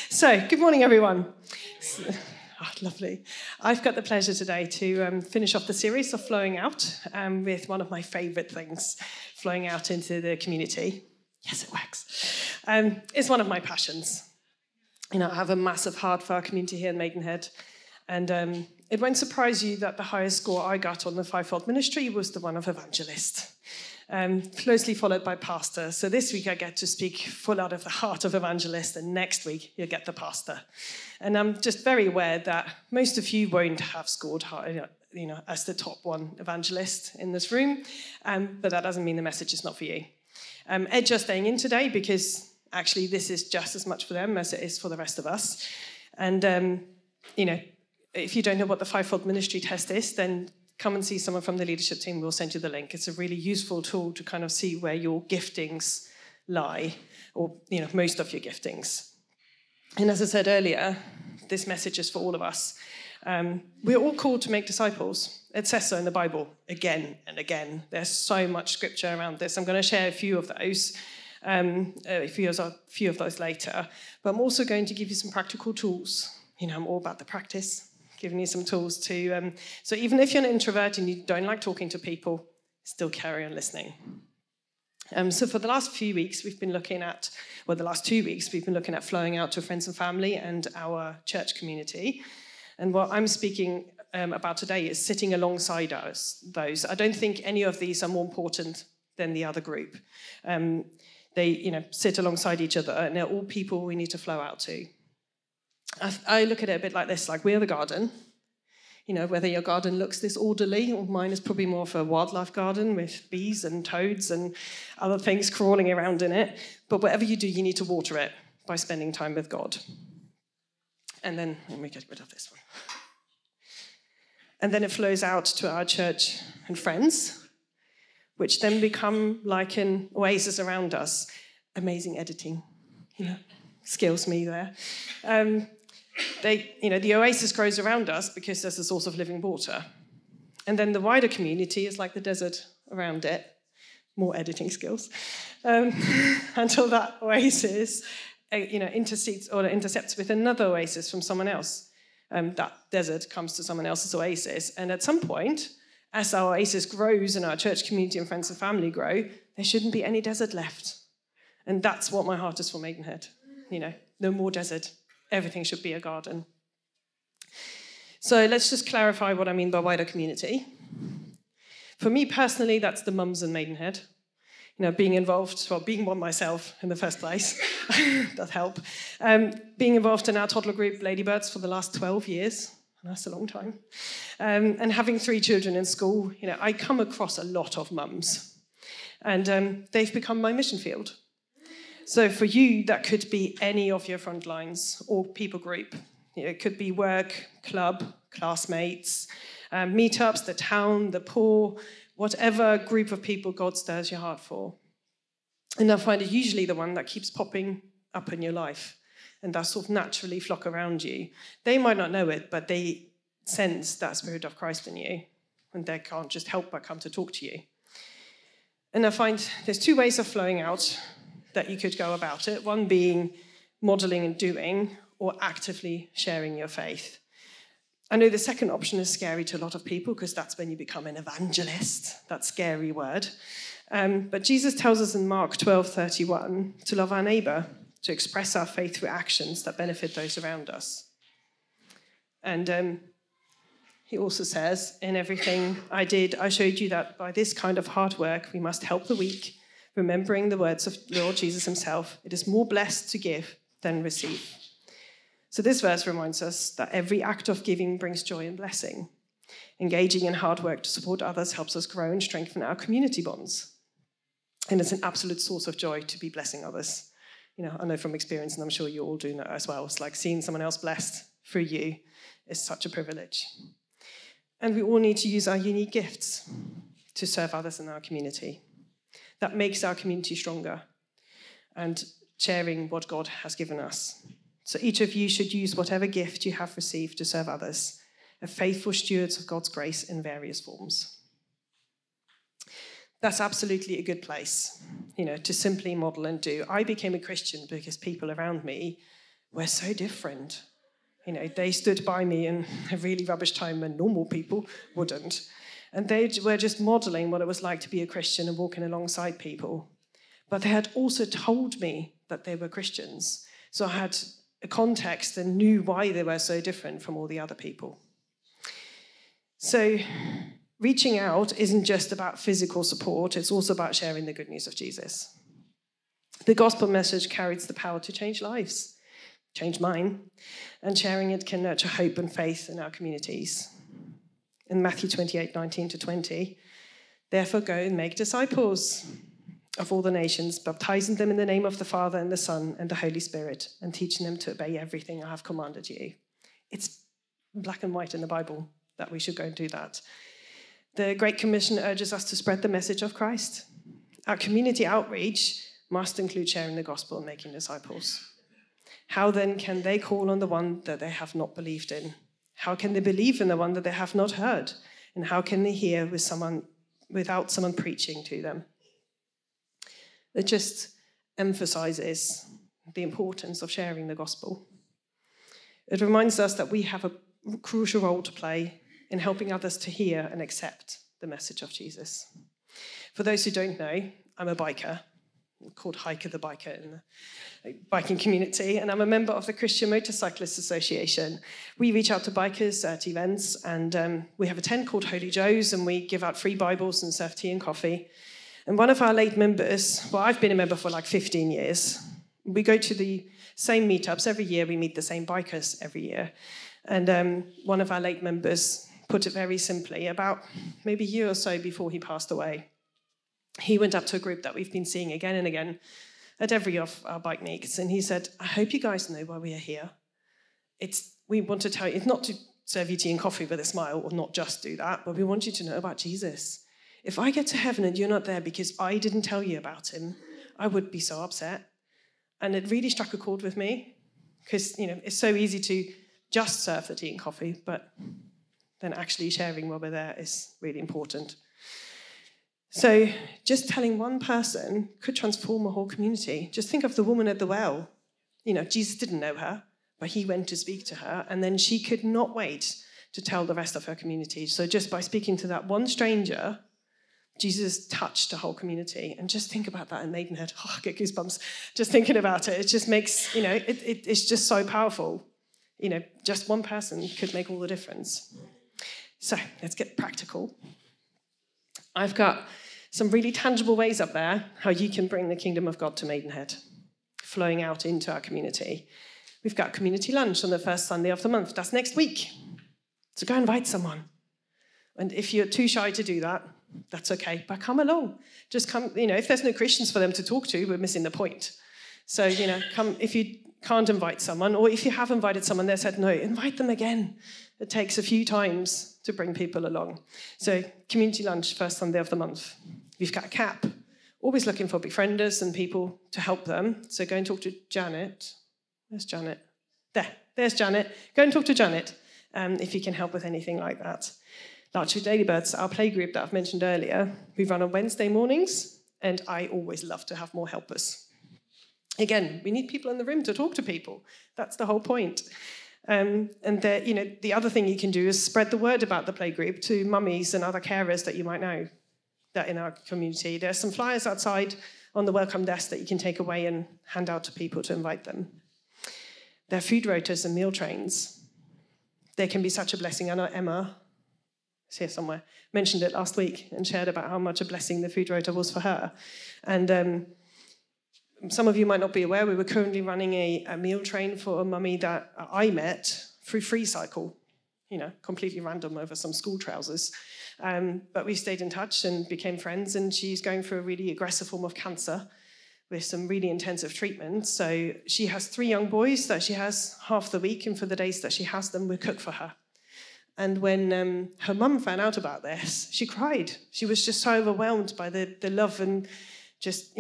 So, good morning, everyone. Lovely. I've got the pleasure today to finish off the series of Flowing Out with one of my favourite things, flowing out into the community. Yes, it works. It's one of my passions. I have a massive heart for our community here in Maidenhead. And it won't surprise you that the highest score I got on the fivefold ministry was the one of evangelist. Closely followed by pastor. So this week I get to speak full out of the heart of evangelist, and next week you'll get the pastor. And I'm just very aware that most of you won't have scored high, as the top one evangelist in this room, but that doesn't mean the message is not for you. Edge are staying in today because actually this is just as much for them as it is for the rest of us. And, if you don't know what the fivefold ministry test is, then come and see someone from the leadership team. We'll send you the link. It's a really useful tool to kind of see where your giftings lie, or, most of your giftings. And as I said earlier, this message is for all of us. We're all called to make disciples. It says so in the Bible again and again. There's so much scripture around this. I'm going to share a few of those, a few of those later. But I'm also going to give you some practical tools. I'm all about the practice. Giving you some tools to, so even if you're an introvert and you don't like talking to people, still carry on listening. So for the last few weeks, we've been looking at, the last 2 weeks, we've been looking at flowing out to friends and family and our church community. And what I'm speaking about today is sitting alongside those. I don't think any of these are more important than the other group. They, sit alongside each other, and they're all people we need to flow out to. I look at it a bit like this, like we're the garden. Whether your garden looks this orderly, or mine is probably more of a wildlife garden with bees and toads and other things crawling around in it. But whatever you do, you need to water it by spending time with God. And then, let me get rid of this one. And then it flows out to our church and friends, which then become like an oasis around us. Amazing editing, skills me there. The oasis grows around us because there's a source of living water. And then the wider community is like the desert around it. More editing skills. Until that oasis, intercedes or intercepts with another oasis from someone else. That desert comes to someone else's oasis. And at some point, as our oasis grows and our church community and friends and family grow, there shouldn't be any desert left. And that's what my heart is for Maidenhead. No more desert. Everything should be a garden. So let's just clarify what I mean by wider community. For me personally, that's the mums in Maidenhead. Being involved, being one myself in the first place, does help. Being involved in our toddler group, Ladybirds, for the last 12 years. That's a long time. And having 3 children in school, I come across a lot of mums. And they've become my mission field. So for you, that could be any of your front lines or people group. It could be work, club, classmates, meetups, the town, the poor, whatever group of people God stirs your heart for. And I find it usually the one that keeps popping up in your life and that sort of naturally flock around you. They might not know it, but they sense that Spirit of Christ in you, and they can't just help but come to talk to you. And I find there's 2 ways of flowing out that you could go about it, one being modelling and doing, or actively sharing your faith. I know the second option is scary to a lot of people because that's when you become an evangelist, that scary word. But Jesus tells us in Mark 12:31 to love our neighbour, to express our faith through actions that benefit those around us. And he also says, in everything I did, I showed you that by this kind of hard work, we must help the weak, remembering the words of Lord Jesus himself, it is more blessed to give than receive. So this verse reminds us that every act of giving brings joy and blessing. Engaging in hard work to support others helps us grow and strengthen our community bonds. And it's an absolute source of joy to be blessing others. I know from experience, and I'm sure you all do know as well, it's like seeing someone else blessed through you is such a privilege. And we all need to use our unique gifts to serve others in our community. That makes our community stronger and sharing what God has given us. So each of you should use whatever gift you have received to serve others, a faithful stewards of God's grace in various forms. That's absolutely a good place, to simply model and do. I became a Christian because people around me were so different. You know, they stood by me in a really rubbish time when normal people wouldn't. And they were just modeling what it was like to be a Christian and walking alongside people. But they had also told me that they were Christians. So I had a context and knew why they were so different from all the other people. So reaching out isn't just about physical support, it's also about sharing the good news of Jesus. The gospel message carries the power to change lives, change mine, and sharing it can nurture hope and faith in our communities. In Matthew 28:19-20, therefore go and make disciples of all the nations, baptizing them in the name of the Father and the Son and the Holy Spirit, and teaching them to obey everything I have commanded you. It's black and white in the Bible that we should go and do that. The Great Commission urges us to spread the message of Christ. Our community outreach must include sharing the gospel and making disciples. How then can they call on the one that they have not believed in? How can they believe in the one that they have not heard? And how can they hear without someone preaching to them? It just emphasizes the importance of sharing the gospel. It reminds us that we have a crucial role to play in helping others to hear and accept the message of Jesus. For those who don't know, I'm a biker. I'm called Hiker the Biker in the biking community, and I'm a member of the Christian Motorcyclists Association. We reach out to bikers at events, and we have a tent called Holy Joe's, and we give out free Bibles and serve tea and coffee. And one of our late members, well, I've been a member for like 15 years. We go to the same meetups every year. We meet the same bikers every year. And one of our late members put it very simply, about maybe a year or so before he passed away. He went up to a group that we've been seeing again and again at every of our bike meets, and he said, I hope you guys know why we are here. We want to tell you, it's not to serve you tea and coffee with a smile, or not just do that, but we want you to know about Jesus. If I get to heaven and you're not there because I didn't tell you about him, I would be so upset. And it really struck a chord with me, because it's so easy to just serve the tea and coffee, but then actually sharing while we're there is really important. So just telling one person could transform a whole community. Just think of the woman at the well. Jesus didn't know her, but he went to speak to her, and then she could not wait to tell the rest of her community. So just by speaking to that one stranger, Jesus touched a whole community. And just think about that in Maidenhead. Oh, I get goosebumps just thinking about it. It just makes, it's just so powerful. Just one person could make all the difference. So let's get practical. I've got some really tangible ways up there how you can bring the kingdom of God to Maidenhead, flowing out into our community. We've got community lunch on the first Sunday of the month. That's next week. So go invite someone. And if you're too shy to do that, that's okay, but come along. Just come, if there's no Christians for them to talk to, we're missing the point. So, come if you can't invite someone, or if you have invited someone, they said no, invite them again. It takes a few times to bring people along. So community lunch, first Sunday of the month. We've got a CAP, always looking for befrienders and people to help them. So go and talk to Janet. Where's Janet? There's Janet. Go and talk to Janet if you can help with anything like that. Larchwood Ladybirds, our play group that I've mentioned earlier, we run on Wednesday mornings, and I always love to have more helpers. Again, we need people in the room to talk to people. That's the whole point. And the other thing you can do is spread the word about the playgroup to mummies and other carers that you might know that in our community. There's some flyers outside on the welcome desk that you can take away and hand out to people to invite them. There are food rotas and meal trains. They can be such a blessing. I know Emma, is here somewhere, mentioned it last week and shared about how much a blessing the food rota was for her. And some of you might not be aware, we were currently running a meal train for a mummy that I met through FreeCycle, completely random over some school trousers. But we stayed in touch and became friends, and she's going through a really aggressive form of cancer with some really intensive treatment. So she has 3 young boys that she has half the week, and for the days that she has them, we cook for her. And when her mum found out about this, she cried. She was just so overwhelmed by the love and just,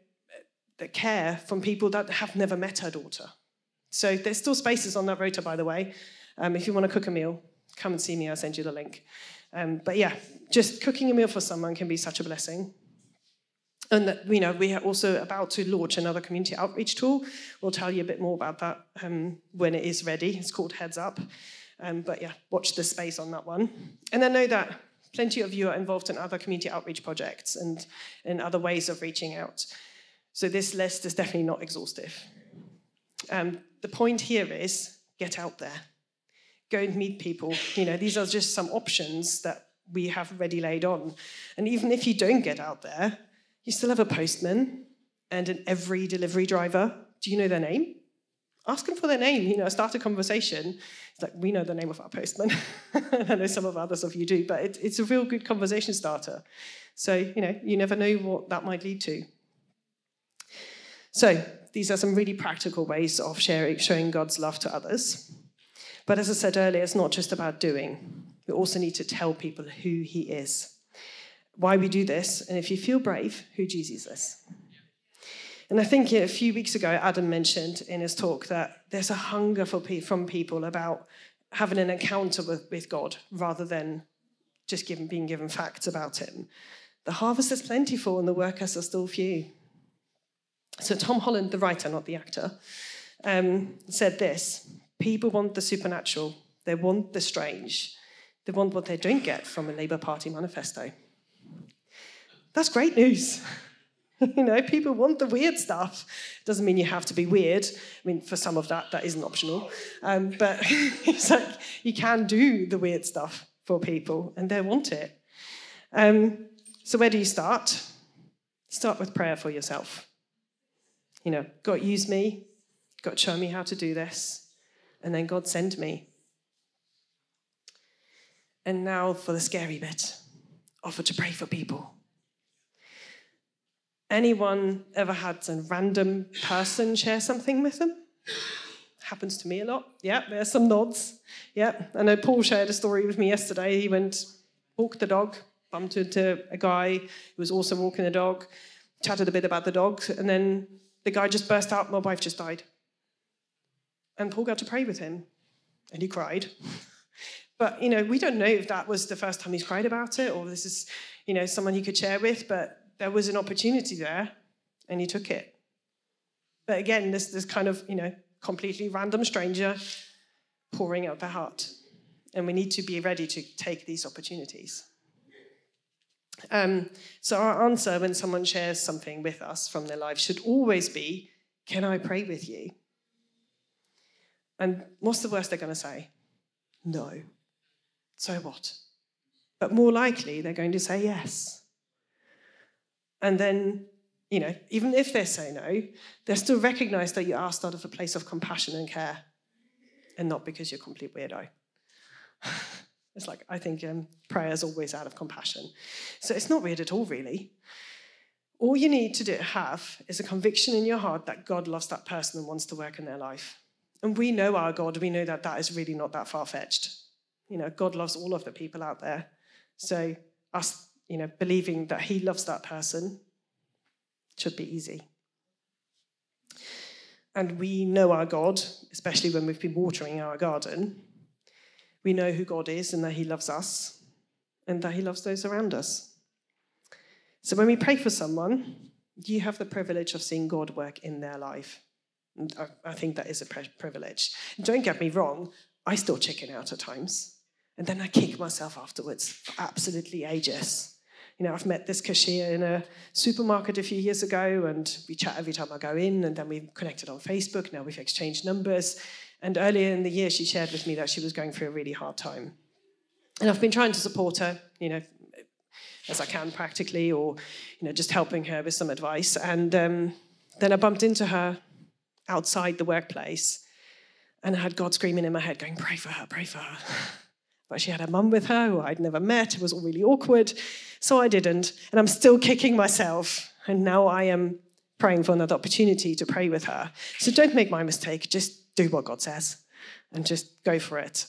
the care from people that have never met her daughter. So there's still spaces on that rota, by the way. If you want to cook a meal, come and see me. I'll send you the link. But yeah, just cooking a meal for someone can be such a blessing. And that, we are also about to launch another community outreach tool. We'll tell you a bit more about that when it is ready. It's called Heads Up. But yeah, watch the space on that one. And I know that plenty of you are involved in other community outreach projects and in other ways of reaching out. So this list is definitely not exhaustive. The point here is get out there. Go and meet people. These are just some options that we have ready laid on. And even if you don't get out there, you still have a postman and an every delivery driver. Do you know their name? Ask them for their name. Start a conversation. It's like, we know the name of our postman. I know some of others of you do, but it's a real good conversation starter. So, you never know what that might lead to. So these are some really practical ways of showing God's love to others. But as I said earlier, it's not just about doing. We also need to tell people who he is, why we do this, and if you feel brave, who Jesus is. And I think a few weeks ago, Adam mentioned in his talk that there's a hunger from people about having an encounter with God rather than just being given facts about him. The harvest is plentiful and the workers are still few. So Tom Holland, the writer, not the actor, said this: people want the supernatural, they want the strange, they want what they don't get from a Labour Party manifesto. That's great news. People want the weird stuff. Doesn't mean you have to be weird. I mean, for some of that isn't optional. But it's like you can do the weird stuff for people, and they want it. So where do you start? Start with prayer for yourself. God, use me. God, show me how to do this. And then God, send me. And now for the scary bit. Offer to pray for people. Anyone ever had a random person share something with them? Happens to me a lot. Yeah, there's some nods. Yeah, I know Paul shared a story with me yesterday. He walked the dog, bumped into a guy who was also walking the dog, chatted a bit about the dog, and then the guy just burst out, my wife just died. And Paul got to pray with him, and he cried. But, we don't know if that was the first time he's cried about it, or this is, someone he could share with, but there was an opportunity there, and he took it. But again, this kind of, completely random stranger pouring out their heart. And we need to be ready to take these opportunities. So our answer when someone shares something with us from their life should always be, can I pray with you? And what's the worst they're going to say? No. So what? But more likely, they're going to say yes. And then, even if they say no, they still recognize that you asked out of a place of compassion and care and not because you're a complete weirdo. It's like, I think prayer is always out of compassion. So it's not weird at all, really. All you need to have is a conviction in your heart that God loves that person and wants to work in their life. And we know our God. We know that is really not that far-fetched. God loves all of the people out there. So us, believing that he loves that person should be easy. And we know our God, especially when we've been watering our garden. We know who God is and that he loves us and that he loves those around us. So when we pray for someone, you have the privilege of seeing God work in their life. And I think that is a privilege. Don't get me wrong, I still chicken out at times. And then I kick myself afterwards for absolutely ages. I've met this cashier in a supermarket a few years ago, and we chat every time I go in, and then we've connected on Facebook. Now we've exchanged numbers. And earlier in the year, she shared with me that she was going through a really hard time. And I've been trying to support her, as I can practically, or, just helping her with some advice. And then I bumped into her outside the workplace, and I had God screaming in my head, going, pray for her, pray for her. But she had her mum with her, who I'd never met. It was all really awkward. So I didn't. And I'm still kicking myself. And now I am praying for another opportunity to pray with her. So don't make my mistake. Just do what God says and just go for it.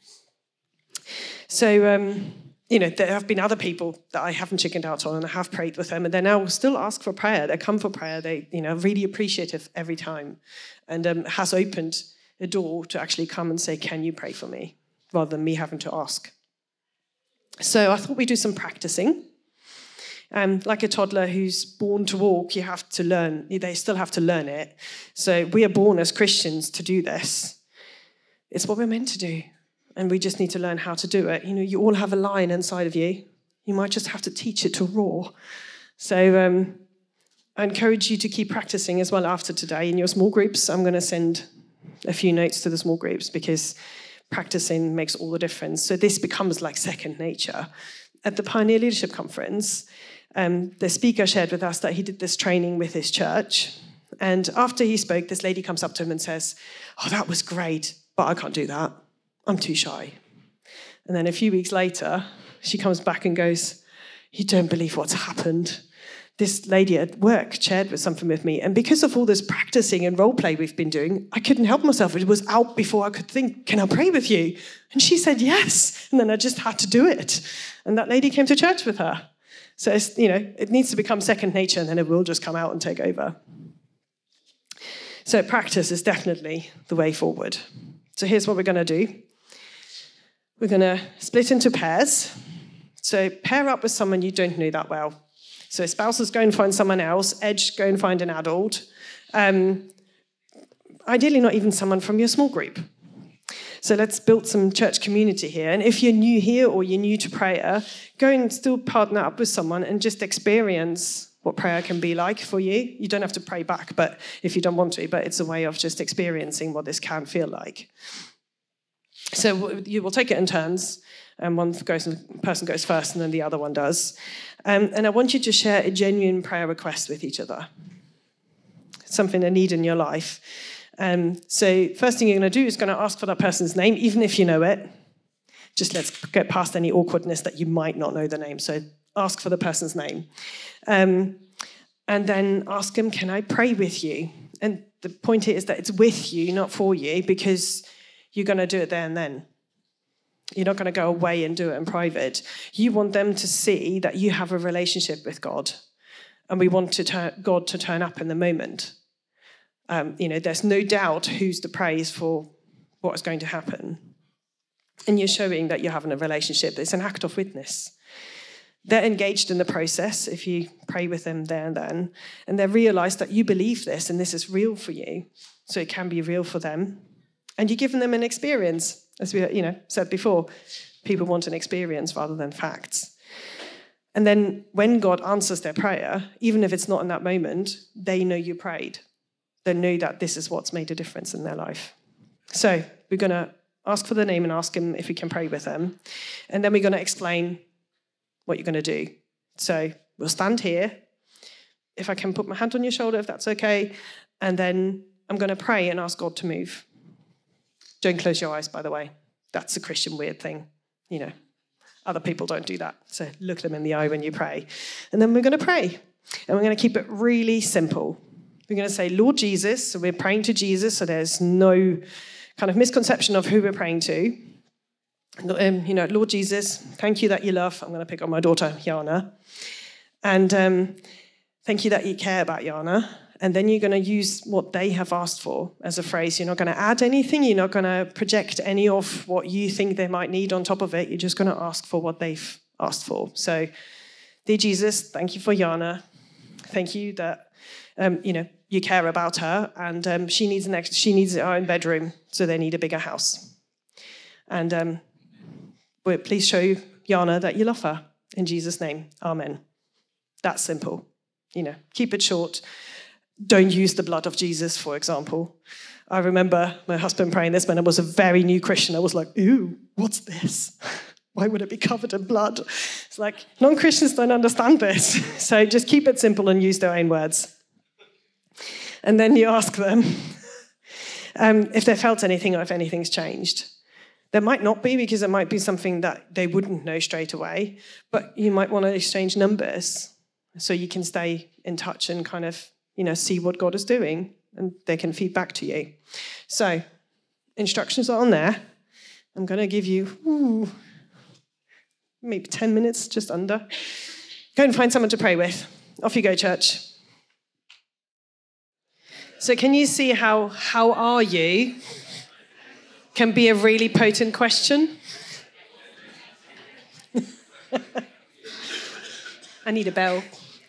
So, there have been other people that I haven't chickened out on, and I have prayed with them, and they now still ask for prayer. They come for prayer. They, really appreciative every time, and has opened a door to actually come and say, can you pray for me? Rather than me having to ask. So I thought we'd do some practicing. Like a toddler who's born to walk, you have to learn. They still have to learn it. So we are born as Christians to do this. It's what we're meant to do. And we just need to learn how to do it. You all have a lion inside of you. You might just have to teach it to roar. So I encourage you to keep practicing as well after today in your small groups. I'm going to send a few notes to the small groups because practicing makes all the difference. So this becomes like second nature. At the Pioneer Leadership Conference, the speaker shared with us that he did this training with his church. And after he spoke, this lady comes up to him and says, "Oh, that was great, but I can't do that. I'm too shy." And then a few weeks later, she comes back and goes, "You don't believe what's happened. This lady at work shared with something with me, and because of all this practicing and role play we've been doing, I couldn't help myself. It was out before I could think, can I pray with you?" And she said yes, and then I just had to do it. And that lady came to church with her. So it needs to become second nature, and then it will just come out and take over. So practice is definitely the way forward. So here's what we're going to do. We're going to split into pairs. So pair up with someone you don't know that well. So spouses, go and find someone else. Edge, go and find an adult. Ideally, not even someone from your small group. So let's build some church community here. And if you're new here or you're new to prayer, go and still partner up with someone and just experience what prayer can be like for you. You don't have to pray back, but if you don't want to, but it's a way of just experiencing what this can feel like. So you will take it in turns. And one person goes first, and then the other one does. And I want you to share a genuine prayer request with each other. It's something they need in your life. So first thing you're going to do is going to ask for that person's name, even if you know it. Just let's get past any awkwardness that you might not know the name. So ask for the person's name. And then ask them, "Can I pray with you?" And the point here is that it's with you, not for you, because you're going to do it there and then. You're not going to go away and do it in private. You want them to see that you have a relationship with God. And we want God to turn up in the moment. There's no doubt who's the praise for what is going to happen. And you're showing that you're having a relationship. It's an act of witness. They're engaged in the process if you pray with them there and then. And they realize that you believe this and this is real for you. So it can be real for them. And you're giving them an experience. As we said before, people want an experience rather than facts. And then when God answers their prayer, even if it's not in that moment, they know you prayed. They know that this is what's made a difference in their life. So we're going to ask for the name and ask him if we can pray with them. And then we're going to explain what you're going to do. So we'll stand here. If I can put my hand on your shoulder, if that's okay. And then I'm going to pray and ask God to move. Don't close your eyes, by the way. That's a Christian weird thing. Other people don't do that. So look them in the eye when you pray. And then we're going to pray. And we're going to keep it really simple. We're going to say, "Lord Jesus." So we're praying to Jesus. So there's no kind of misconception of who we're praying to. "Lord Jesus, thank you that you love." I'm going to pick on my daughter, Jana. And thank you that you care about Jana. And then you're going to use what they have asked for as a phrase. You're not going to add anything. You're not going to project any of what you think they might need on top of it. You're just going to ask for what they've asked for. So, "Dear Jesus, thank you for Jana. Thank you that, you care about her. And she needs her own bedroom, so they need a bigger house. And please show Jana that you love her. In Jesus' name, amen." That's simple. Keep it short. Don't use the blood of Jesus, for example. I remember my husband praying this when I was a very new Christian. I was like, "Ooh, what's this? Why would it be covered in blood?" It's like, non-Christians don't understand this. So just keep it simple and use their own words. And then you ask them if they felt anything or if anything's changed. There might not be, because it might be something that they wouldn't know straight away. But you might want to exchange numbers so you can stay in touch and kind of see what God is doing, and they can feed back to you. So, instructions are on there. I'm going to give you maybe 10 minutes, just under. Go and find someone to pray with. Off you go, church. So can you see how are you can be a really potent question? I need a bell.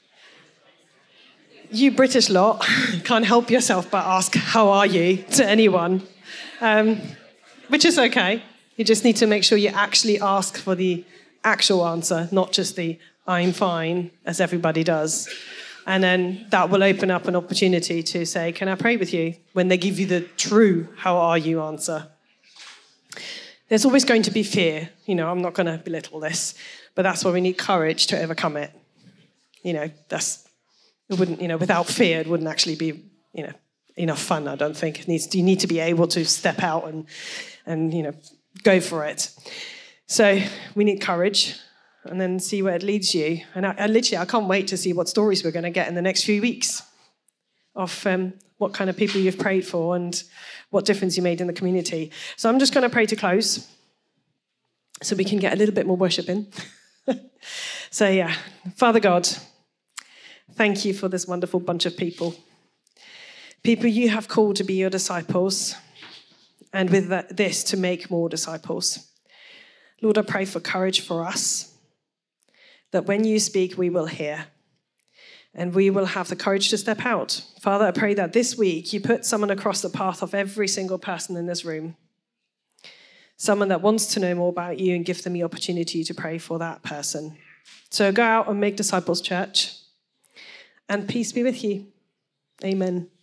You British lot can't help yourself but ask, how are you, to anyone, which is okay. You just need to make sure you actually ask for the actual answer, not just the I'm fine, as everybody does. And then that will open up an opportunity to say, can I pray with you? When they give you the true how are you answer. There's always going to be fear. I'm not going to belittle this, but that's why we need courage to overcome it. Without fear, it wouldn't actually be, enough fun, I don't think. You need to be able to step out and go for it. So we need courage and then see where it leads you. And I can't wait to see what stories we're going to get in the next few weeks of what kind of people you've prayed for and what difference you made in the community. So I'm just going to pray to close so we can get a little bit more worship in. So yeah, Father God, thank you for this wonderful bunch of people. People you have called to be your disciples, and with this to make more disciples. Lord, I pray for courage for us, that when you speak, we will hear, and we will have the courage to step out. Father, I pray that this week you put someone across the path of every single person in this room, someone that wants to know more about you, and give them the opportunity to pray for that person. So go out and make disciples, church, and peace be with you. Amen.